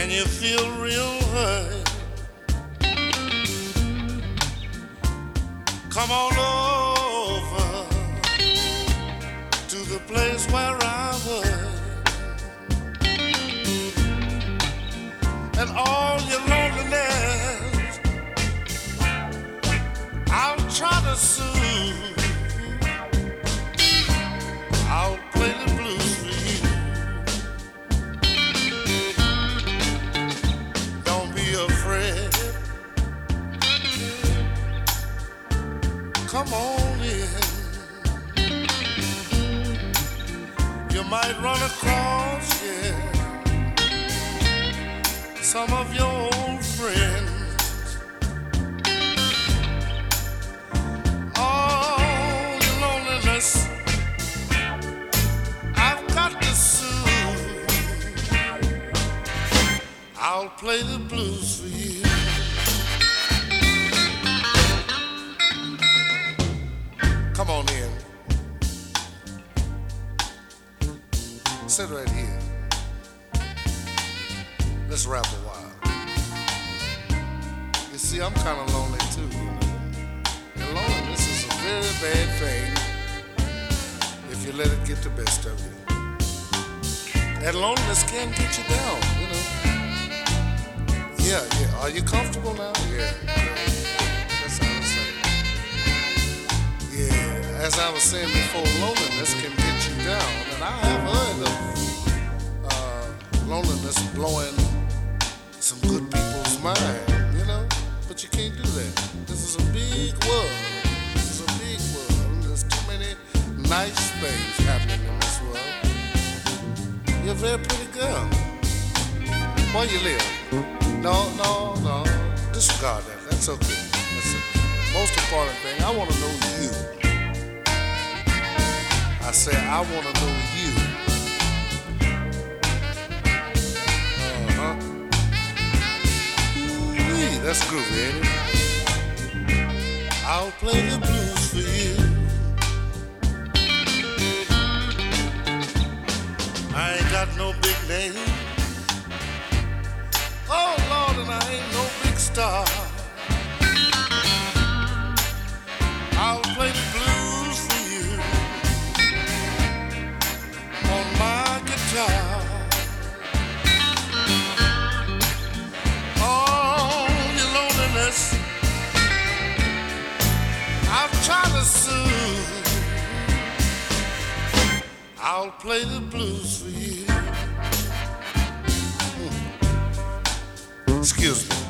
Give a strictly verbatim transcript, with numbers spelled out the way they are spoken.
and you feel real hurt, come on over to the place where I was, and all your loneliness I'll try to soothe. I'll play the blues for you. Don't be afraid. Come on in. You might run across, yeah, some of your old friends. I'll play the blues for you. Come on in. Sit right here. Let's rap a while. You see, I'm kind of lonely too, you know. And loneliness is a very bad thing if you let it get the best of you. That loneliness can get you down, you know. Yeah, yeah. Are you comfortable now? Yeah. That's how I say it. Yeah. As I was saying before, loneliness can get you down. And I have heard of uh, loneliness blowing some good people's mind, you know? But you can't do that. This is a big world. This is a big world. There's too many nice things happening in this world. You're a very pretty girl. Where you live? No, no, no. Disregard that. That's okay. That's the most important thing. I want to know you. I say I want to know you. Uh-huh. Ooh-wee, that's groovy, ain't it? I'll play the blues for you. I ain't got no big name. Oh, Lord, and I ain't no big star. I'll play the blues for you on my guitar. Oh, your loneliness I've tried to soothe. I'll play the blues for you. Excuse me.